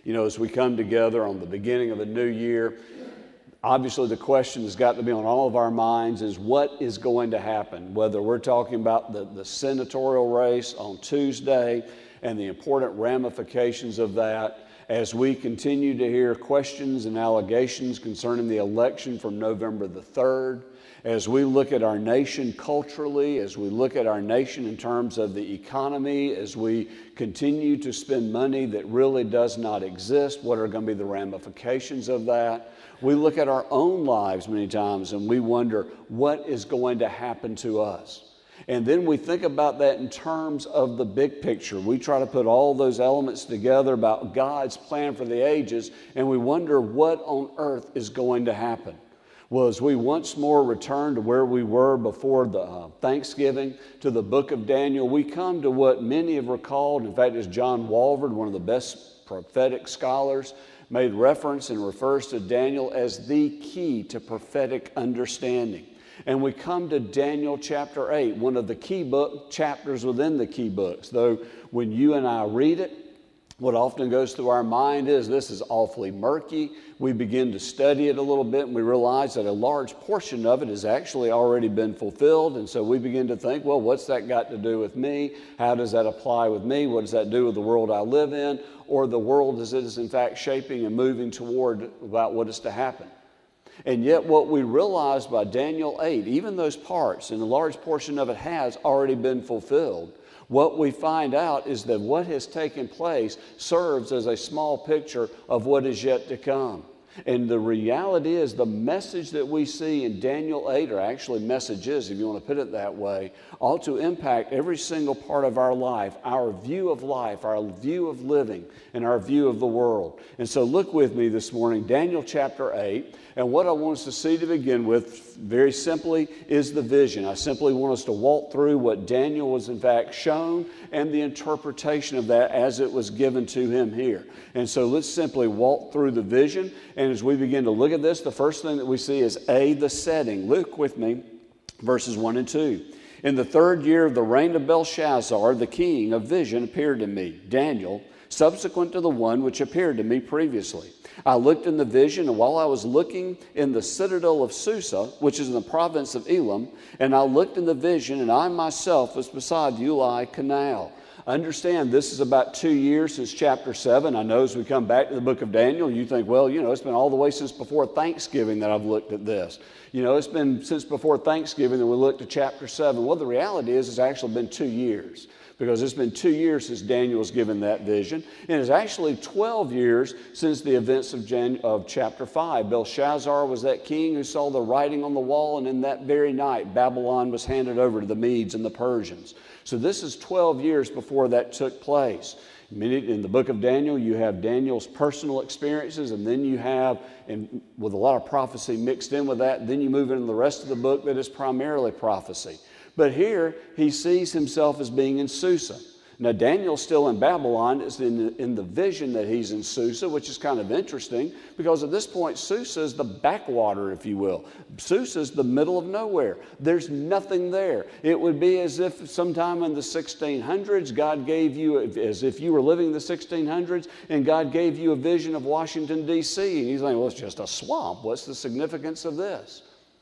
You know, as we come together on the beginning of a new year, obviously the question that's got to be on all of our minds is what is going to happen, whether we're talking about the senatorial race on Tuesday and the important ramifications of that, as we continue to hear questions and allegations concerning the election from November the 3rd, as we look at our nation culturally, as we look at our nation in terms of the economy, as we continue to spend money that really does not exist, what are going to be the ramifications of that? We look at our own lives many times and we wonder what is going to happen to us. And then we think about that in terms of the big picture. We try to put all those elements together about God's plan for the ages, and we wonder what on earth is going to happen. Well, as we once more return to where we were before the Thanksgiving, to the book of Daniel, we come to what many have recalled. In fact, as John Walvoord, one of the best prophetic scholars, made reference and refers to Daniel as the key to prophetic understanding. And we come to Daniel chapter 8, one of the key book chapters within the key books. Though when you and I read it, what often goes through our mind is this is awfully murky. We begin to study it a little bit and we realize that a large portion of it has actually already been fulfilled. And so we begin to think, well, what's that got to do with me? How does that apply with me? What does that do with the world I live in? Or the world as it is in fact shaping and moving toward about what is to happen? And yet what we realize by Daniel 8, even those parts, and a large portion of it has already been fulfilled, what we find out is that what has taken place serves as a small picture of what is yet to come. And the reality is the message that we see in Daniel 8, or actually messages, if you want to put it that way, ought to impact every single part of our life, our view of life, our view of living, and our view of the world. And so look with me this morning, Daniel chapter 8, and what I want us to see to begin with, very simply, is the vision. I simply want us to walk through what Daniel was in fact shown and the interpretation of that as it was given to him here. And so let's simply walk through the vision. And as we begin to look at this, the first thing that we see is the setting. Look with me, verses 1 and 2. In the 3rd year of the reign of Belshazzar, the king, a vision appeared to me, Daniel, subsequent to the one which appeared to me previously. I looked in the vision, and while I was looking in the citadel of Susa, which is in the province of Elam, and I looked in the vision, and I myself was beside the Ulai Canal. Understand, this is about 2 years since chapter 7. I know as we come back to the book of Daniel, you think, well, you know, it's been all the way since before Thanksgiving that I've looked at this. You know, it's been since before Thanksgiving that we looked at chapter 7. Well, the reality is it's actually been 2 years, because it's been 2 years since Daniel was given that vision. And it's actually 12 years since the events of chapter 5. Belshazzar was that king who saw the writing on the wall, and in that very night, Babylon was handed over to the Medes and the Persians. So this is 12 years before that took place. In the book of Daniel, you have Daniel's personal experiences, and then you have, and with a lot of prophecy mixed in with that, then you move into the rest of the book that is primarily prophecy. But here, he sees himself as being in Susa. Now, Daniel's still in Babylon. It's in the vision that he's in Susa, which is kind of interesting, because at this point, Susa is the backwater, if you will. Susa is the middle of nowhere. There's nothing there. It would be as if sometime in the 1600s, God gave you, as if you were living in the 1600s, and God gave you a vision of Washington, D.C., and you think, well, it's just a swamp. What's the significance of this?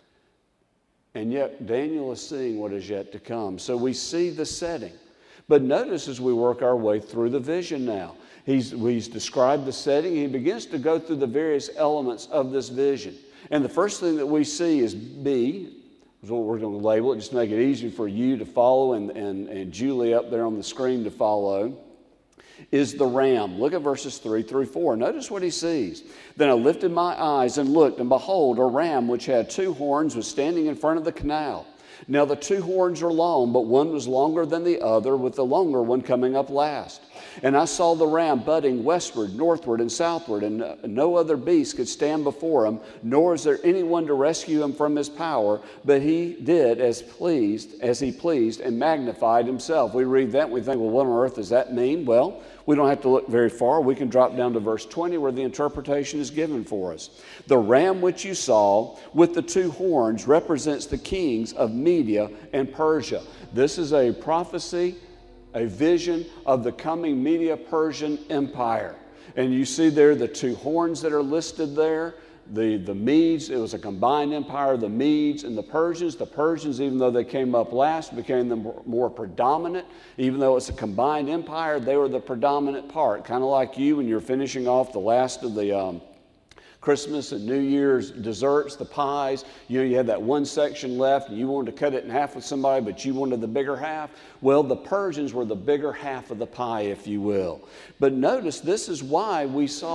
And yet, Daniel is seeing what is yet to come. So we see the setting. But notice as we work our way through the vision now, he's described the setting. He begins to go through the various elements of this vision. And the first thing that we see is B, is what we're going to label it, just to make it easy for you to follow and Julie up there on the screen to follow, is the ram. Look at verses 3 through 4. Notice what he sees. Then I lifted my eyes and looked, and behold, a ram which had 2 horns was standing in front of the canal. Now the 2 horns are long, but one was longer than the other, with the longer one coming up last. And I saw the ram budding westward, northward, and southward, and no other beast could stand before him, nor is there anyone to rescue him from his power, but he did as he pleased, and magnified himself. We read that and we think, well, what on earth does that mean? Well, we don't have to look very far. We can drop down to verse 20 where the interpretation is given for us. The ram which you saw with the 2 horns represents the kings of Media and Persia. This is a prophecy, a vision of the coming Media-Persian Empire. And you see there the two horns that are listed there. The Medes, it was a combined empire, the Medes and the Persians. The Persians, even though they came up last, became the more predominant. Even though it's a combined empire, they were the predominant part. Kind of like you when you're finishing off the last of the Christmas and New Year's desserts, the pies. You know, you had that one section left and you wanted to cut it in half with somebody, but you wanted the bigger half. Well, the Persians were the bigger half of the pie, if you will. But notice, this is why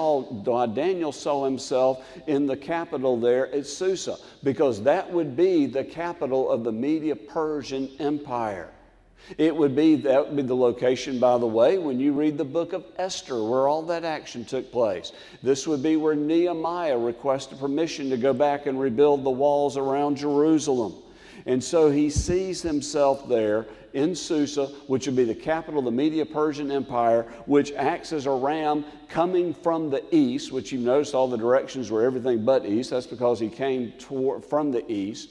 Daniel saw himself in the capital there at Susa, because that would be the capital of the Medo-Persian Empire. That would be the location, by the way, when you read the book of Esther, where all that action took place. This would be where Nehemiah requested permission to go back and rebuild the walls around Jerusalem. And so he sees himself there in Susa, which would be the capital of the Medo-Persian Empire, which acts as a ram coming from the east, which you've noticed all the directions were everything but east. That's because he came from the east.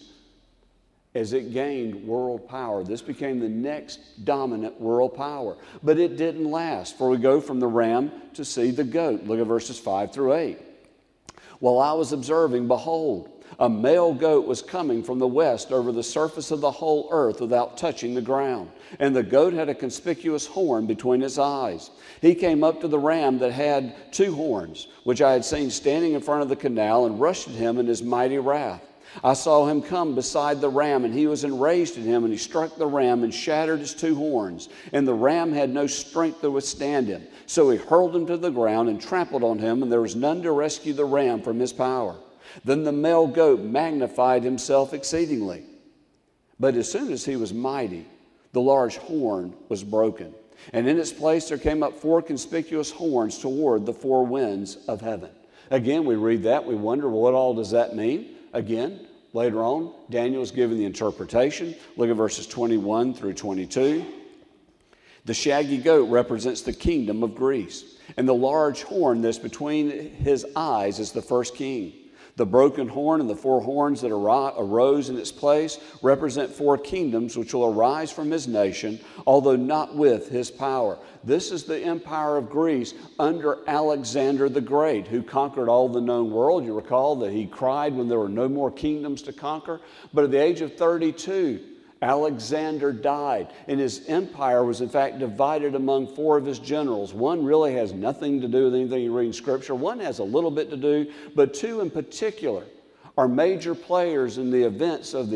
As it gained world power, this became the next dominant world power. But it didn't last, for we go from the ram to see the goat. Look at verses 5 through 8. While I was observing, behold, a male goat was coming from the west over the surface of the whole earth without touching the ground. And the goat had a conspicuous horn between its eyes. He came up to the ram that had two horns, which I had seen standing in front of the canal, and rushed at him in his mighty wrath. I saw him come beside the ram, and he was enraged at him, and he struck the ram and shattered his two horns. And the ram had no strength to withstand him. So he hurled him to the ground and trampled on him, and there was none to rescue the ram from his power. Then the male goat magnified himself exceedingly. But as soon as he was mighty, the large horn was broken. And in its place there came up four conspicuous horns toward the four winds of heaven. Again, we read that, we wonder, well, what all does that mean? Again, later on, Daniel is given the interpretation. Look at verses 21 through 22. The shaggy goat represents the kingdom of Greece, and the large horn that's between his eyes is the first king. The broken horn and the four horns that arose in its place represent four kingdoms which will arise from his nation, although not with his power. This is the empire of Greece under Alexander the Great, who conquered all the known world. You recall that he cried when there were no more kingdoms to conquer. But at the age of 32, Alexander died, and his empire was in fact divided among four of his generals. One really has nothing to do with anything you read in Scripture. One has a little bit to do, but two in particular are major players in the events of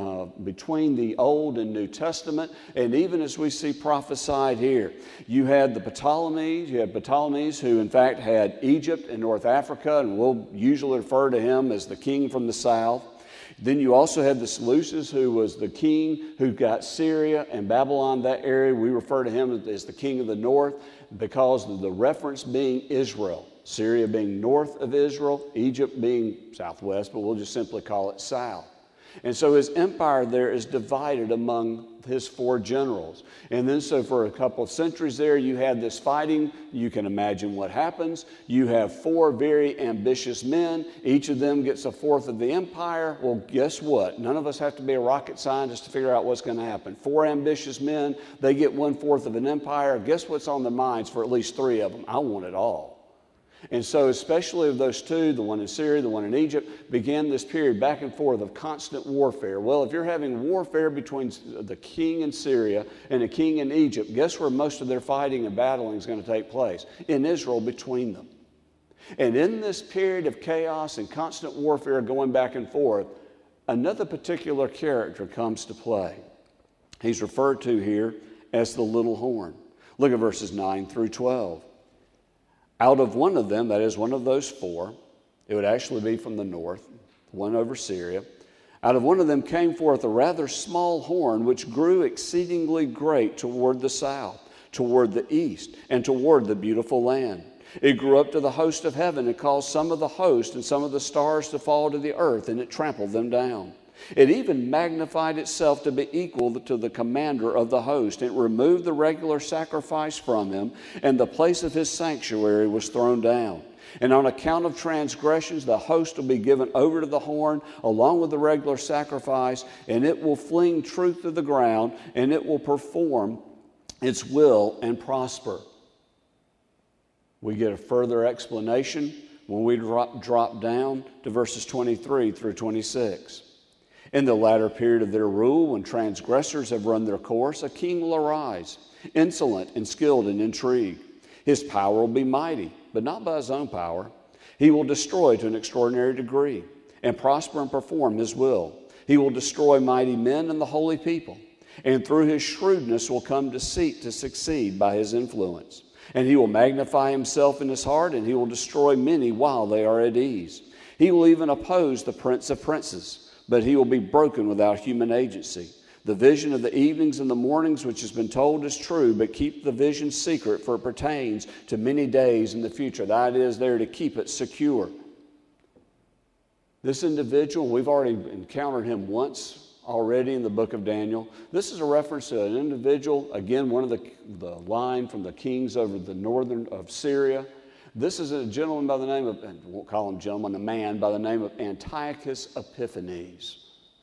between the Old and New Testament, and even as we see prophesied here. You had the Ptolemies. You had Ptolemies, who in fact had Egypt and North Africa, and we'll usually refer to him as the king from the south. Then you also had the Seleucus, who was the king who got Syria and Babylon, that area. We refer to him as the king of the north because of the reference being Israel. Syria being north of Israel, Egypt being southwest, but we'll just simply call it south. And so his empire there is divided among his four generals. And then so for a couple of centuries there, you had this fighting. You can imagine what happens. You have four very ambitious men. Each of them gets a fourth of the empire. Well, guess what? None of us have to be a rocket scientist to figure out what's going to happen. Four ambitious men, they get 1/4 of an empire. Guess what's on their minds for at least three of them? I want it all. And so especially of those two, the one in Syria, the one in Egypt, began this period back and forth of constant warfare. Well, if you're having warfare between the king in Syria and the king in Egypt, guess where most of their fighting and battling is going to take place? In Israel, between them. And in this period of chaos and constant warfare going back and forth, another particular character comes to play. He's referred to here as the little horn. Look at verses 9 through 12. Out of one of them, that is one of those four, it would actually be from the north, one over Syria. Out of one of them came forth a rather small horn, which grew exceedingly great toward the south, toward the east, and toward the beautiful land. It grew up to the host of heaven and caused some of the host and some of the stars to fall to the earth, and it trampled them down. It even magnified itself to be equal to the commander of the host. It removed the regular sacrifice from him, and the place of his sanctuary was thrown down. And on account of transgressions, the host will be given over to the horn along with the regular sacrifice, and it will fling truth to the ground, and it will perform its will and prosper. We get a further explanation when we drop down to verses 23 through 26. In the latter period of their rule, when transgressors have run their course, a king will arise, insolent and skilled in intrigue. His power will be mighty, but not by his own power. He will destroy to an extraordinary degree and prosper and perform his will. He will destroy mighty men and the holy people, and through his shrewdness will come to seek to succeed by his influence. And he will magnify himself in his heart, and he will destroy many while they are at ease. He will even oppose the prince of princes, but he will be broken without human agency. The vision of the evenings and the mornings which has been told is true, but keep the vision secret, for it pertains to many days in the future. The idea is there to keep it secure. This individual, we've already encountered him once already in the book of Daniel. This is a reference to an individual, again, one of the line from the kings over the northern of Syria. This is a gentleman by the name of, and won't call him gentleman, a man by the name of Antiochus Epiphanes.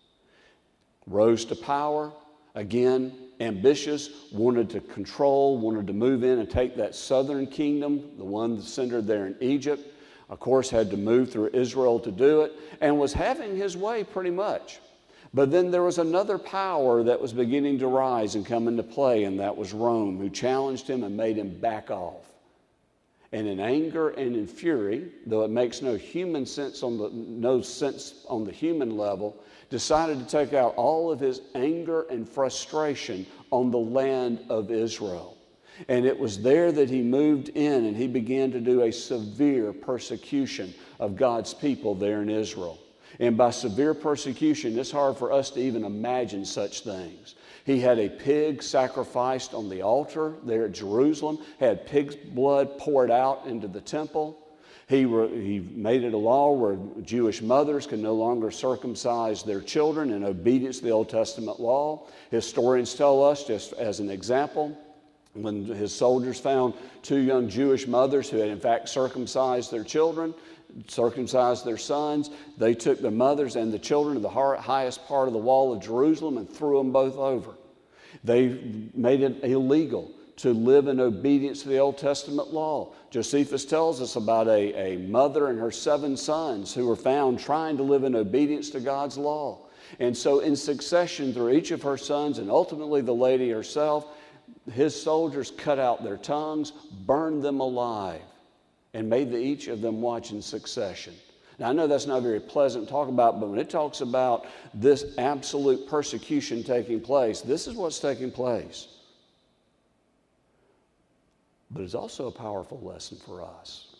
Rose to power, again, ambitious, wanted to control, wanted to move in and take that southern kingdom, the one centered there in Egypt. Of course, had to move through Israel to do it, and was having his way pretty much. But then there was another power that was beginning to rise and come into play, and that was Rome, who challenged him and made him back off. And in anger and in fury, though it makes no sense on the human level, decided to take out all of his anger and frustration on the land of Israel. And it was there that he moved in, and he began to do a severe persecution of God's people there in Israel. And by severe persecution, it's hard for us to even imagine such things. He had a pig sacrificed on the altar there at Jerusalem, had pig's blood poured out into the temple. He made it a law where Jewish mothers could no longer circumcise their children in obedience to the Old Testament law. Historians tell us, just as an example, when his soldiers found 2 young Jewish mothers who had in fact circumcised their children, circumcised their sons, they took the mothers and the children to the highest part of the wall of Jerusalem and threw them both over. They made it illegal to live in obedience to the Old Testament law. Josephus tells us about a mother and her 7 sons who were found trying to live in obedience to God's law. And so in succession through each of her sons and ultimately the lady herself, his soldiers cut out their tongues, burned them alive, and made each of them watch in succession. Now, I know that's not very pleasant to talk about, but when it talks about this absolute persecution taking place, this is what's taking place. But it's also a powerful lesson for us.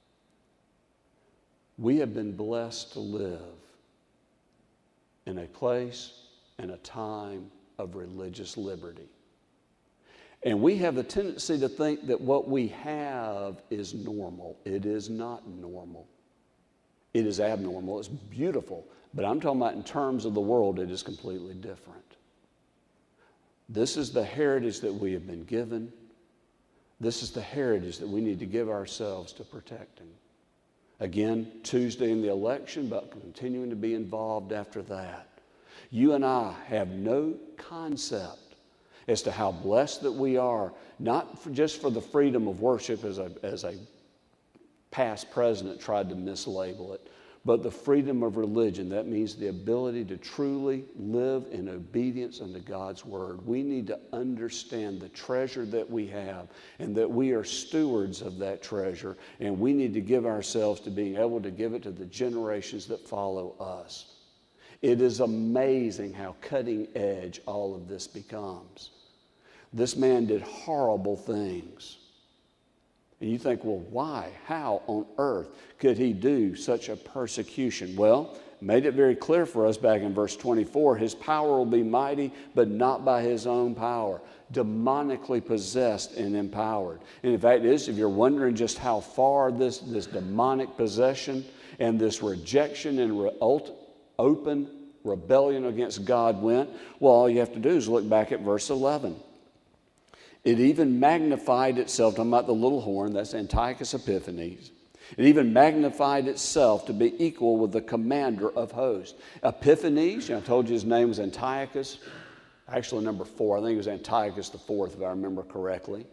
We have been blessed to live in a place and a time of religious liberty. And we have a tendency to think that what we have is normal. It is not normal. It is abnormal. It's beautiful. But I'm talking about in terms of the world, it is completely different. This is the heritage that we have been given. This is the heritage that we need to give ourselves to protecting. Again, Tuesday in the election, but continuing to be involved after that. You and I have no concept as to how blessed that we are, not just for the freedom of worship as a past president tried to mislabel it, but the freedom of religion. That means the ability to truly live in obedience unto God's word. We need to understand the treasure that we have and that we are stewards of that treasure, and we need to give ourselves to being able to give it to the generations that follow us. It is amazing how cutting edge all of this becomes. This man did horrible things. And you think, well, why? How on earth could he do such a persecution? Well, made it very clear for us back in verse 24, his power will be mighty, but not by his own power. Demonically possessed and empowered. And in fact, if you're wondering just how far this demonic possession and this rejection and open rebellion against God went, well, all you have to do is look back at verse 11. It even magnified itself, talking about the little horn, that's Antiochus Epiphanes. It even magnified itself to be equal with the commander of hosts. Epiphanes, I told you his name was Antiochus. Actually, number 4, I think it was Antiochus IV, if I remember correctly.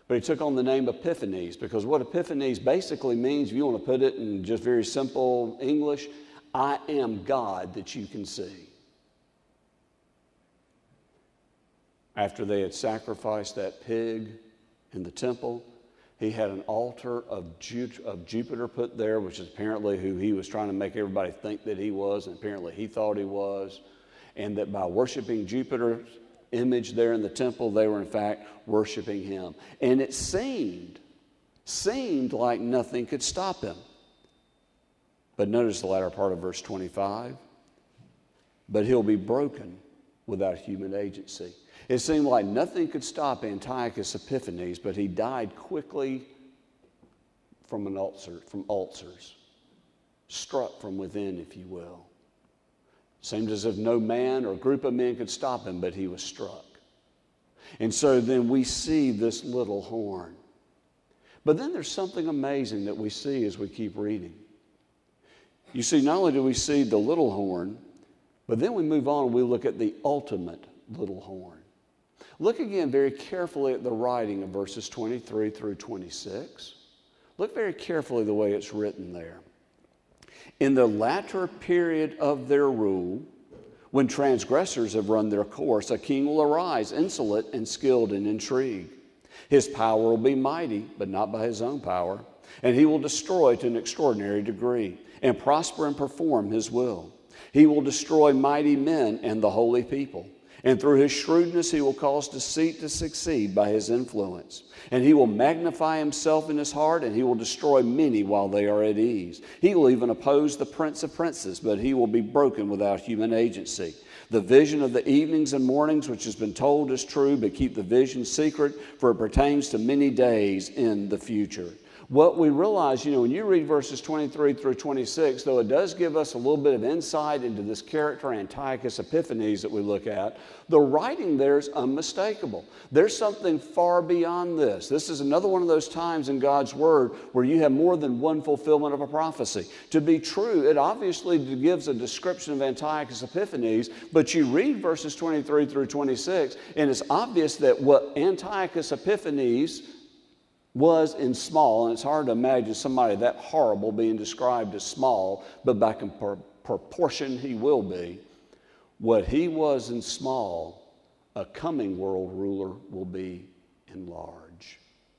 But he took on the name Epiphanes, because what Epiphanes basically means, if you want to put it in just very simple English, I am God that you can see. After they had sacrificed that pig in the temple, he had an altar of Jupiter put there, which is apparently who he was trying to make everybody think that he was, and apparently he thought he was. And that by worshiping Jupiter's image there in the temple, they were in fact worshiping him. And it seemed like nothing could stop him. But notice the latter part of verse 25. But he'll be broken without human agency. It seemed like nothing could stop Antiochus Epiphanes, but he died quickly from ulcers, struck from within, if you will. Seemed as if no man or group of men could stop him, but he was struck. And so then we see this little horn. But then there's something amazing that we see as we keep reading. You see, not only do we see the little horn, but then we move on and we look at the ultimate little horn. Look again very carefully at the writing of verses 23 through 26. Look very carefully the way it's written there. In the latter period of their rule, when transgressors have run their course, a king will arise, insolent and skilled in intrigue. His power will be mighty, but not by his own power, and he will destroy to an extraordinary degree, and prosper and perform his will. He will destroy mighty men and the holy people. And through his shrewdness, he will cause deceit to succeed by his influence. And he will magnify himself in his heart, and he will destroy many while they are at ease. He will even oppose the prince of princes, but he will be broken without human agency. The vision of the evenings and mornings which has been told is true, but keep the vision secret, for it pertains to many days in the future. What we realize, when you read verses 23 through 26, though it does give us a little bit of insight into this character, Antiochus Epiphanes, that we look at, the writing there is unmistakable. There's something far beyond this. This is another one of those times in God's Word where you have more than one fulfillment of a prophecy. To be true, it obviously gives a description of Antiochus Epiphanes, but you read verses 23 through 26, and it's obvious that what Antiochus Epiphanes was in small, and it's hard to imagine somebody that horrible being described as small, but by proportion he will be. What he was in small, a coming world ruler will be in large.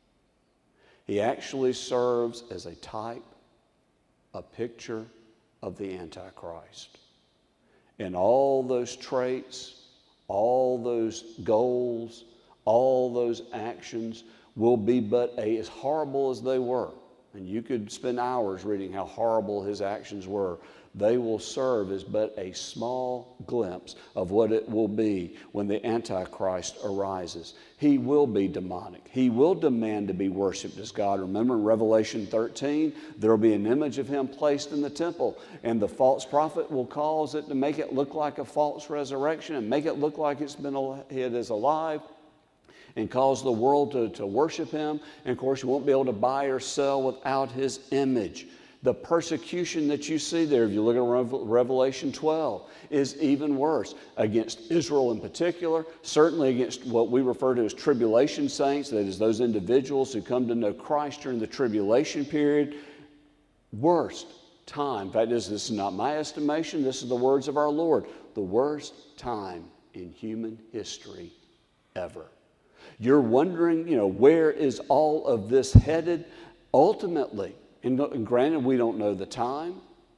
He actually serves as a type, a picture of the Antichrist. And all those traits, all those goals, all those actions will be but as horrible as they were. And you could spend hours reading how horrible his actions were. They will serve as but a small glimpse of what it will be when the Antichrist arises. He will be demonic. He will demand to be worshiped as God. Remember in Revelation 13, there will be an image of him placed in the temple, and the false prophet will cause it to make it look like a false resurrection and make it look like it is alive, and cause the world to worship him. And of course, you won't be able to buy or sell without his image. The persecution that you see there, if you look at Revelation 12, is even worse against Israel in particular, certainly against what we refer to as tribulation saints, that is those individuals who come to know Christ during the tribulation period. Worst time, in fact, this is not my estimation, this is the words of our Lord, the worst time in human history ever. You're wondering, where is all of this headed? Ultimately, and granted, we don't know the time.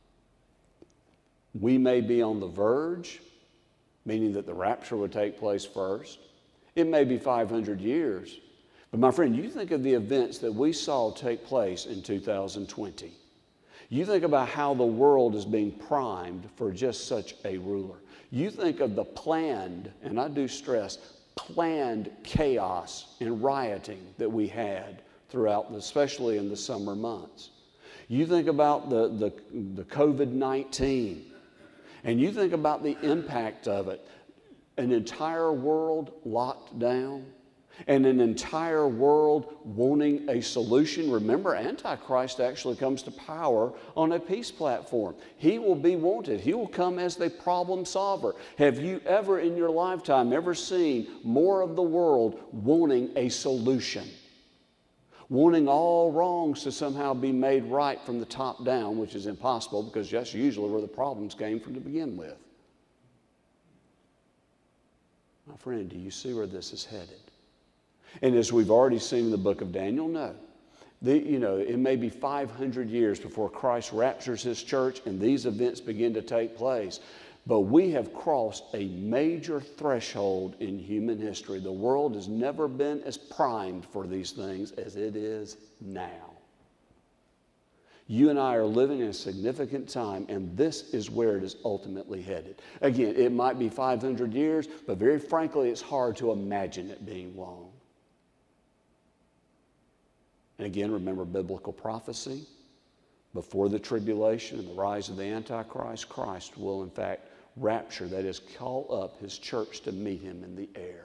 We may be on the verge, meaning that the rapture would take place first. It may be 500 years. But my friend, you think of the events that we saw take place in 2020. You think about how the world is being primed for just such a ruler. You think of the planned, and I do stress, planned chaos and rioting that we had throughout, especially in the summer months. You think about the COVID-19, and you think about the impact of it. An entire world locked down, and an entire world wanting a solution. Remember, Antichrist actually comes to power on a peace platform. He will be wanted. He will come as the problem solver. Have you ever in your lifetime ever seen more of the world wanting a solution? wanting all wrongs to somehow be made right from the top down, which is impossible because that's usually where the problems came from to begin with. My friend, do you see where this is headed? And as we've already seen in the book of Daniel, no. It may be 500 years before Christ raptures his church and these events begin to take place. But we have crossed a major threshold in human history. The world has never been as primed for these things as it is now. You and I are living in a significant time, and this is where it is ultimately headed. Again, it might be 500 years, but very frankly, it's hard to imagine it being long. And again, remember biblical prophecy. Before the tribulation and the rise of the Antichrist, Christ will in fact rapture, that is, call up his church to meet him in the air.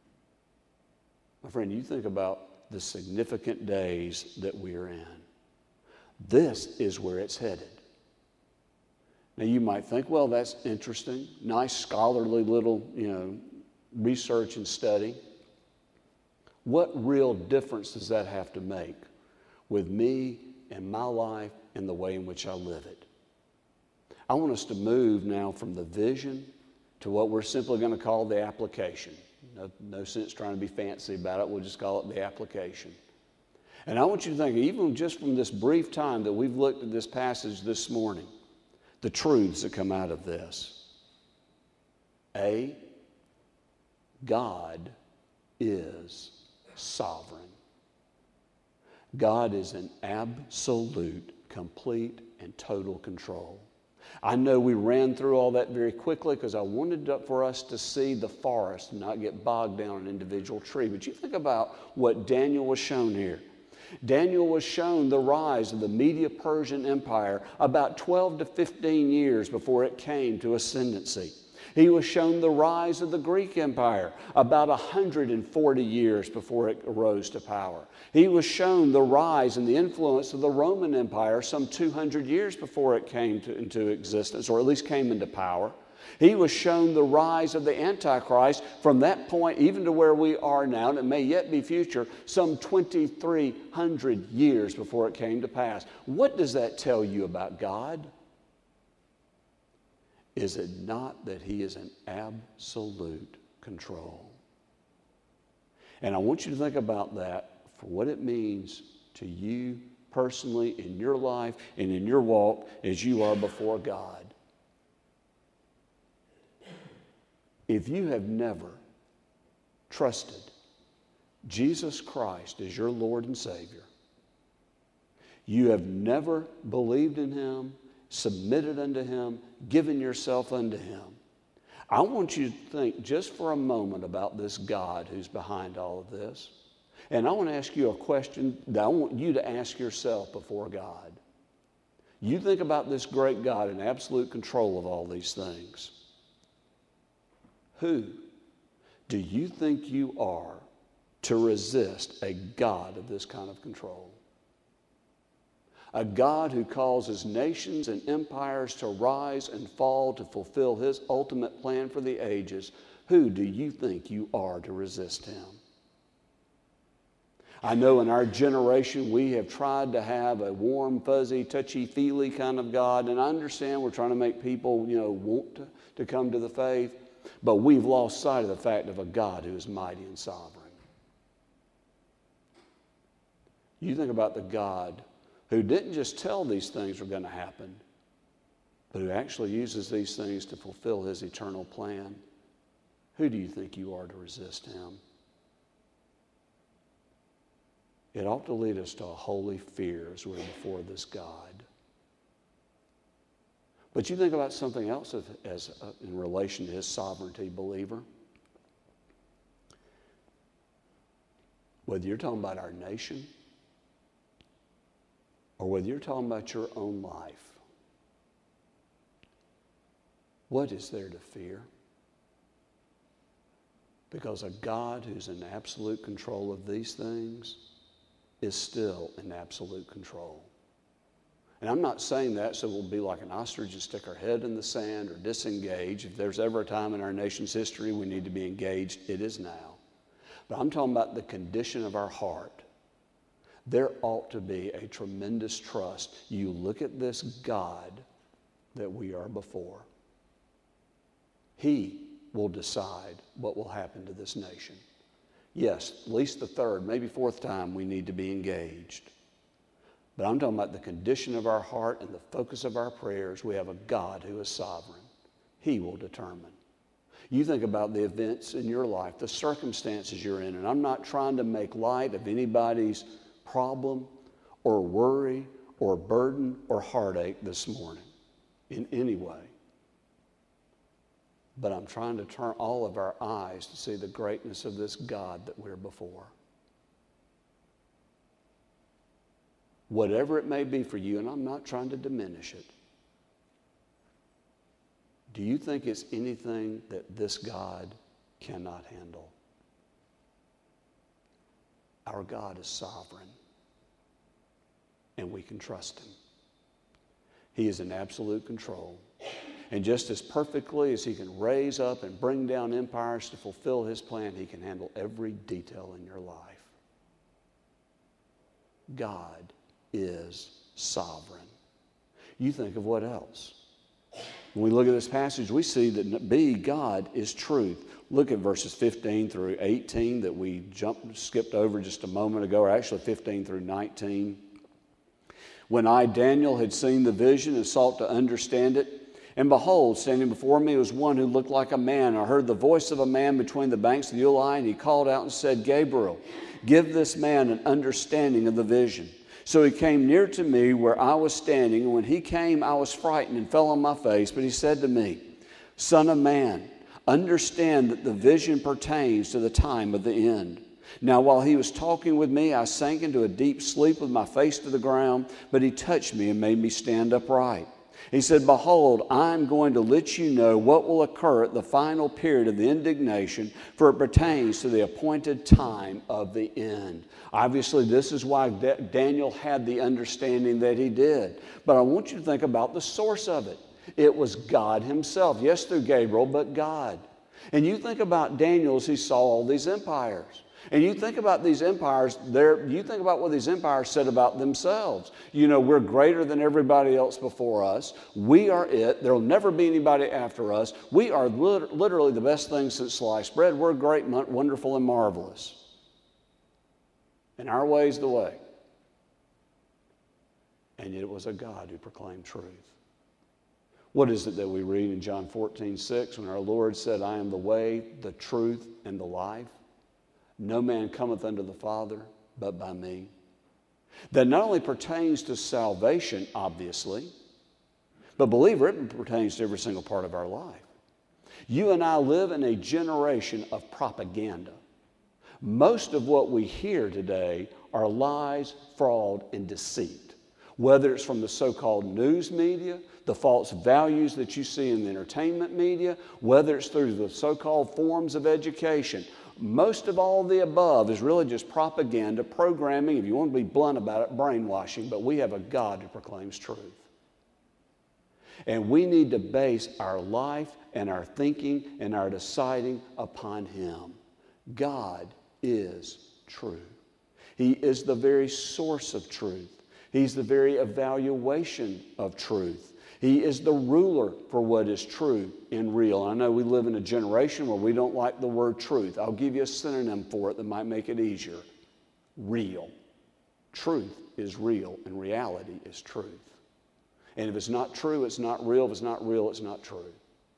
My friend, you think about the significant days that we are in. This is where it's headed. Now you might think, well, that's interesting. Nice scholarly little, research and study. What real difference does that have to make with me and my life and the way in which I live it? I want us to move now from the vision to what we're simply going to call the application. No sense trying to be fancy about it. We'll just call it the application. And I want you to think, even just from this brief time that we've looked at this passage this morning, the truths that come out of this. A, God is sovereign. God is in absolute, complete, and total control. I know we ran through all that very quickly because I wanted for us to see the forest and not get bogged down in an individual tree. But you think about what Daniel was shown here. Daniel was shown the rise of the Medo-Persian Empire about 12 to 15 years before it came to ascendancy. He was shown the rise of the Greek Empire about 140 years before it arose to power. He was shown the rise and the influence of the Roman Empire some 200 years before it came into existence, or at least came into power. He was shown the rise of the Antichrist from that point even to where we are now, and it may yet be future, some 2,300 years before it came to pass. What does that tell you about God? Is it not that He is in absolute control? And I want you to think about that for what it means to you personally in your life and in your walk as you are before God. If you have never trusted Jesus Christ as your Lord and Savior, you have never believed in Him, submitted unto Him, given yourself unto Him, I want you to think just for a moment about this God who's behind all of this. And I want to ask you a question that I want you to ask yourself before God. You think about this great God in absolute control of all these things. Who do you think you are to resist a God of this kind of control? A God who causes nations and empires to rise and fall to fulfill His ultimate plan for the ages. Who do you think you are to resist Him? I know in our generation we have tried to have a warm, fuzzy, touchy-feely kind of God, and I understand we're trying to make people, want to come to the faith, but we've lost sight of the fact of a God who is mighty and sovereign. You think about the God who didn't just tell these things were going to happen, but who actually uses these things to fulfill His eternal plan. Who do you think you are to resist Him? It ought to lead us to a holy fear as we're before this God. But you think about something else in relation to His sovereignty, believer. Whether you're talking about our nation or whether you're talking about your own life, what is there to fear? Because a God who's in absolute control of these things is still in absolute control. And I'm not saying that so we'll be like an ostrich and stick our head in the sand or disengage. If there's ever a time in our nation's history we need to be engaged, it is now. But I'm talking about the condition of our heart. there ought to be a tremendous trust. You look at this God that we are before. He will decide what will happen to this nation. Yes, at least the third, maybe fourth time we need to be engaged. But I'm talking about the condition of our heart and the focus of our prayers. We have a God who is sovereign. He will determine. You think about the events in your life, the circumstances you're in, and I'm not trying to make light of anybody's problem or worry or burden or heartache this morning in any way. But I'm trying to turn all of our eyes to see the greatness of this God that we're before. Whatever it may be for you, and I'm not trying to diminish it, do you think it's anything that this God cannot handle? Our God is sovereign, and we can trust Him. He is in absolute control. And just as perfectly as He can raise up and bring down empires to fulfill His plan, He can handle every detail in your life. God is sovereign. You think of what else? When we look at this passage, we see that God is truth. Look at verses 15 through 18 that we skipped over just a moment ago, or actually 15 through 19. When I, Daniel, had seen the vision and sought to understand it, and behold, standing before me was one who looked like a man. I heard the voice of a man between the banks of the Ulai, and he called out and said, Gabriel, give this man an understanding of the vision. So he came near to me where I was standing, and when he came, I was frightened and fell on my face. But he said to me, Son of man, understand that the vision pertains to the time of the end. Now while he was talking with me, I sank into a deep sleep with my face to the ground, but he touched me and made me stand upright. He said, Behold, I'm going to let you know what will occur at the final period of the indignation, for it pertains to the appointed time of the end. Obviously, this is why Daniel had the understanding that he did. But I want you to think about the source of it. It was God Himself. Yes, through Gabriel, but God. And you think about Daniel as he saw all these empires. And you think about these empires, you think about what these empires said about themselves. You know, we're greater than everybody else before us. We are it. There will never be anybody after us. We are literally the best thing since sliced bread. We're great, wonderful, and marvelous. And our way is the way. And yet it was a God who proclaimed truth. What is it that we read in John 14:6 when our Lord said, I am the way, the truth, and the life? No man cometh unto the Father but by me. That not only pertains to salvation, obviously, but believer, it pertains to every single part of our life. You and I live in a generation of propaganda. Most of what we hear today are lies, fraud, and deceit. Whether it's from the so-called news media, the false values that you see in the entertainment media, whether it's through the so-called forms of education, most of all the above is really just propaganda, programming, if you want to be blunt about it, brainwashing, but we have a God who proclaims truth. And we need to base our life and our thinking and our deciding upon Him. God is true. He is the very source of truth. He's the very evaluation of truth. He is the ruler for what is true and real. I know we live in a generation where we don't like the word truth. I'll give you a synonym for it that might make it easier. Real. Truth is real, and reality is truth. And if it's not true, it's not real. If it's not real, it's not true.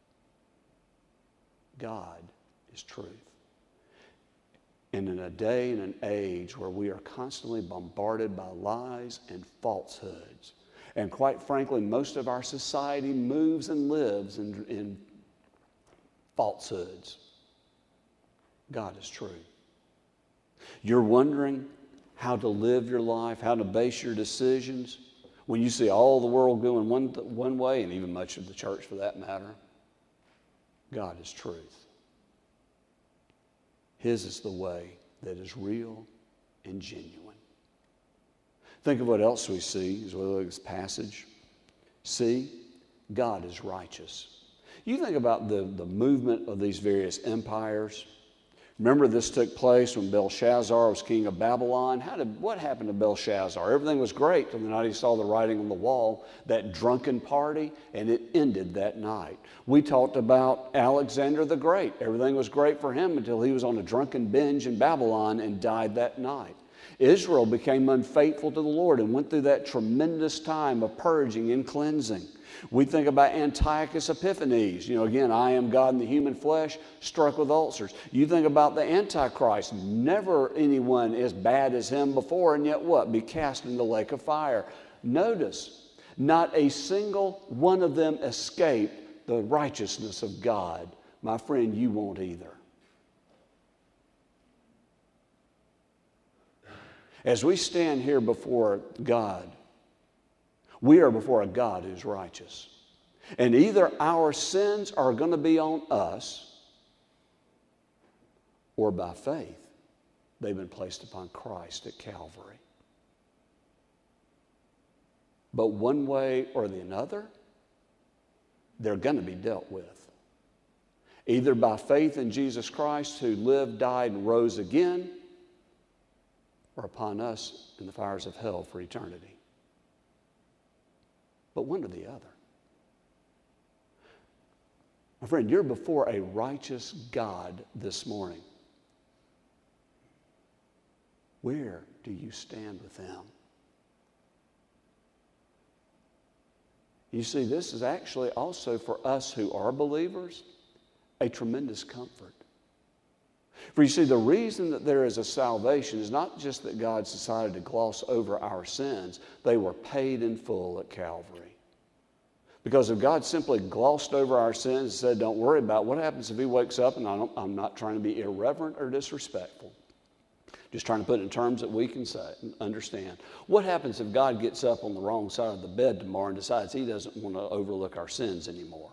God is truth. And in a day and an age where we are constantly bombarded by lies and falsehoods, and quite frankly, most of our society moves and lives in falsehoods, God is true. You're wondering how to live your life, how to base your decisions, when you see all the world going one way, and even much of the church for that matter. God is truth. His is the way that is real and genuine. Think of what else we see as we look at this passage. See, God is righteous. You think about the movement of these various empires. Remember, this took place when Belshazzar was king of Babylon. What happened to Belshazzar? Everything was great till the night he saw the writing on the wall, that drunken party, and it ended that night. We talked about Alexander the Great. Everything was great for him until he was on a drunken binge in Babylon and died that night. Israel became unfaithful to the Lord and went through that tremendous time of purging and cleansing. We think about Antiochus Epiphanes. Again, I am God in the human flesh, struck with ulcers. You think about the Antichrist. Never anyone as bad as him before, and yet what? Be cast in the lake of fire. Notice, not a single one of them escaped the righteousness of God. My friend, you won't either. As we stand here before God, we are before a God who's righteous. And either our sins are going to be on us, or by faith, they've been placed upon Christ at Calvary. But one way or the other, they're going to be dealt with. Either by faith in Jesus Christ, who lived, died, and rose again, or upon us in the fires of hell for eternity. But one or the other. My friend, you're before a righteous God this morning. Where do you stand with Him? You see, this is actually also for us who are believers a tremendous comfort. For you see, the reason that there is a salvation is not just that God decided to gloss over our sins. They were paid in full at Calvary. Because if God simply glossed over our sins and said, don't worry about it, what happens if He wakes up, and I'm not trying to be irreverent or disrespectful, just trying to put it in terms that we can say, understand. What happens if God gets up on the wrong side of the bed tomorrow and decides He doesn't want to overlook our sins anymore?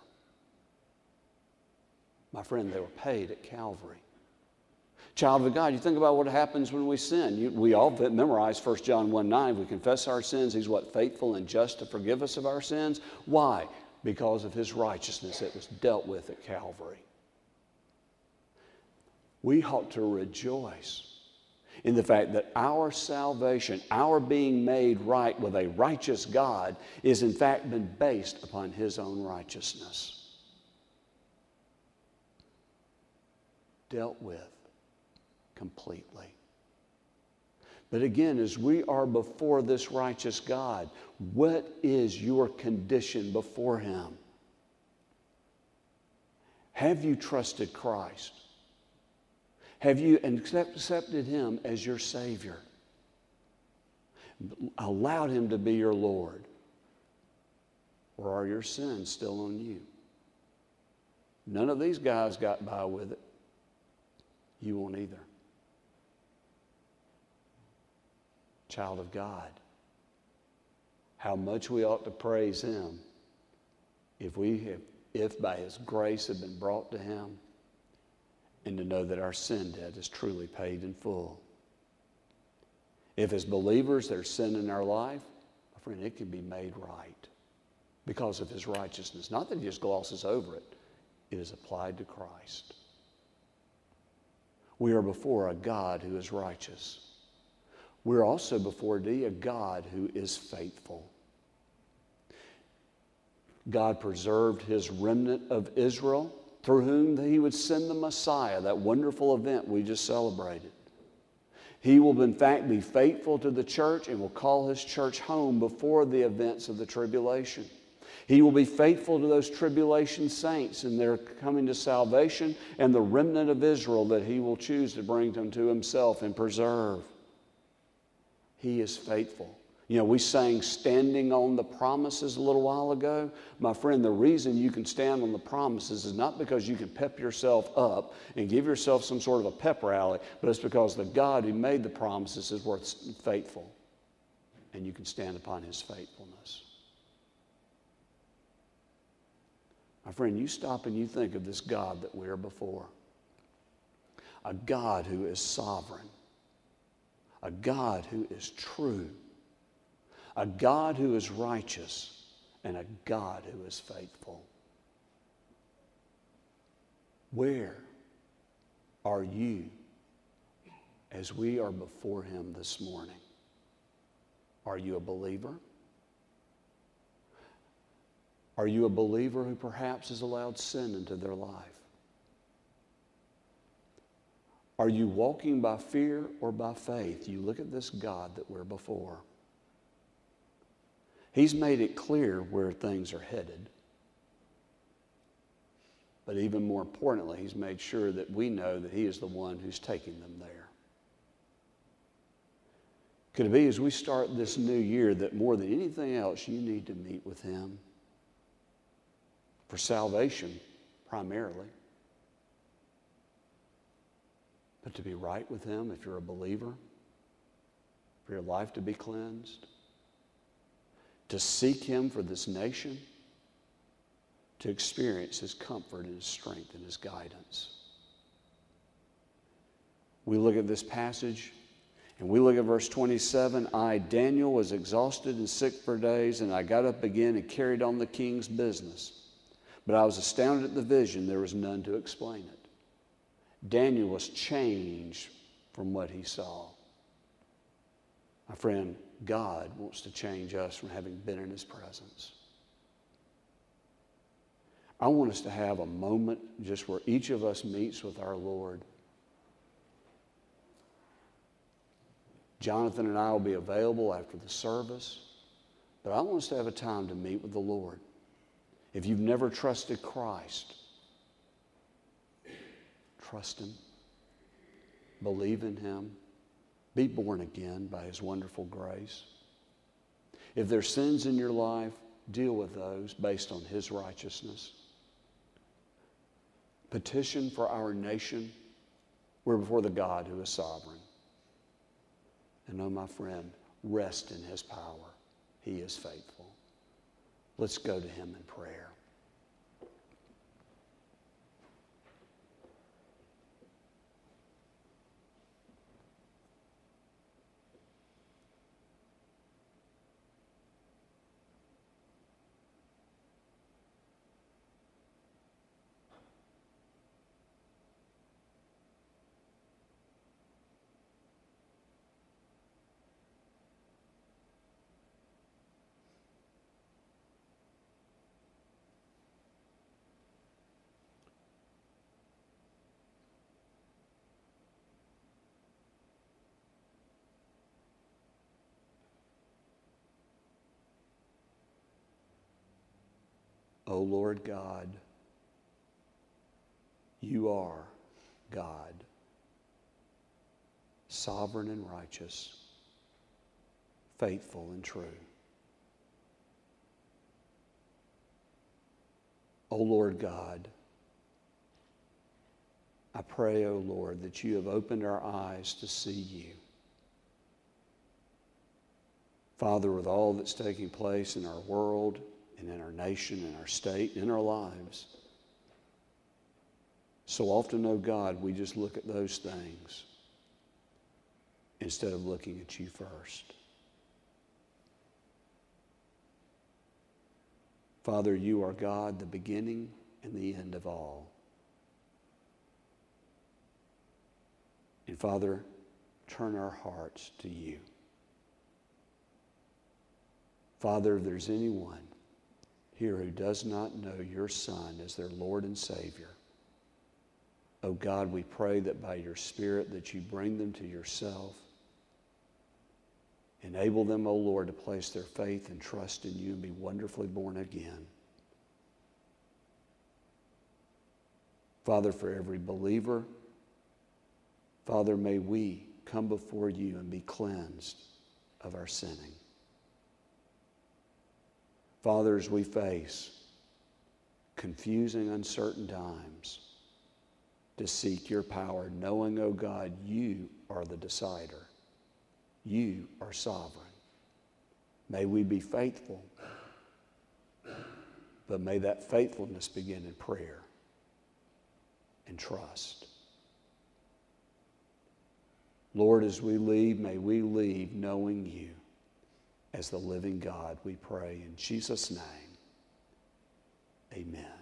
My friend, they were paid at Calvary. Child of God, you think about what happens when we sin. We all memorize 1 John 1:9. If we confess our sins, He's what? Faithful and just to forgive us of our sins. Why? Because of His righteousness that was dealt with at Calvary. We ought to rejoice in the fact that our salvation, our being made right with a righteous God, is in fact been based upon His own righteousness. Dealt with completely. But again, as we are before this righteous God, what is your condition before Him? Have you trusted Christ? Have you accepted Him as your Savior? Allowed Him to be your Lord? Or are your sins still on you? None of these guys got by with it. You won't either. Child of God, how much we ought to praise Him if by His grace have been brought to Him, and to know that our sin debt is truly paid in full. If as believers there's sin in our life, my friend, it can be made right because of His righteousness. Not that He just glosses over it. It is applied to Christ. We are before a God who is righteous. We're also before thee a God who is faithful. God preserved His remnant of Israel, through whom He would send the Messiah, that wonderful event we just celebrated. He will in fact be faithful to the church and will call His church home before the events of the tribulation. He will be faithful to those tribulation saints in their coming to salvation, and the remnant of Israel that He will choose to bring them to Himself and preserve. He is faithful. We sang standing on the promises a little while ago. My friend, the reason you can stand on the promises is not because you can pep yourself up and give yourself some sort of a pep rally, but it's because the God who made the promises is faithful, and you can stand upon His faithfulness. My friend, you stop and you think of this God that we are before. A God who is sovereign. A God who is true. A God who is righteous. And a God who is faithful. Where are you as we are before Him this morning. Are you a believer? Are you a believer who perhaps has allowed sin into their life? Are you walking by fear or by faith? You look at this God that we're before. He's made it clear where things are headed. But even more importantly, He's made sure that we know that He is the one who's taking them there. Could it be as we start this new year that more than anything else you need to meet with Him? For salvation, primarily. But to be right with Him if you're a believer. For your life to be cleansed. To seek Him for this nation. To experience His comfort and His strength and His guidance. We look at this passage and we look at verse 27. I, Daniel, was exhausted and sick for days, and I got up again and carried on the king's business. But I was astounded at the vision. There was none to explain it. Daniel was changed from what he saw. My friend, God wants to change us from having been in His presence. I want us to have a moment just where each of us meets with our Lord. Jonathan and I will be available after the service, but I want us to have a time to meet with the Lord. If you've never trusted Christ, trust Him, believe in Him, be born again by His wonderful grace. If there's sins in your life, deal with those based on His righteousness. Petition for our nation. We're before the God who is sovereign. And oh, my friend, rest in His power. He is faithful. Let's go to Him in prayer. O Lord God, You are God, sovereign and righteous, faithful and true. O Lord God, I pray, O Lord, that You have opened our eyes to see You. Father, with all that's taking place in our world, and in our nation, in our state, in our lives. So often, oh God, we just look at those things instead of looking at You first. Father, You are God, the beginning and the end of all. And Father, turn our hearts to You. Father, if there's anyone here who does not know Your Son as their Lord and Savior, oh God, we pray that by Your Spirit that You bring them to Yourself. Enable them, oh Lord, to place their faith and trust in You and be wonderfully born again. Father, for every believer, Father, may we come before You and be cleansed of our sinning. Father, as we face confusing, uncertain times, to seek Your power, knowing, oh God, You are the decider. You are sovereign. May we be faithful, but may that faithfulness begin in prayer and trust. Lord, as we leave, may we leave knowing You as the living God, we pray in Jesus' name. Amen.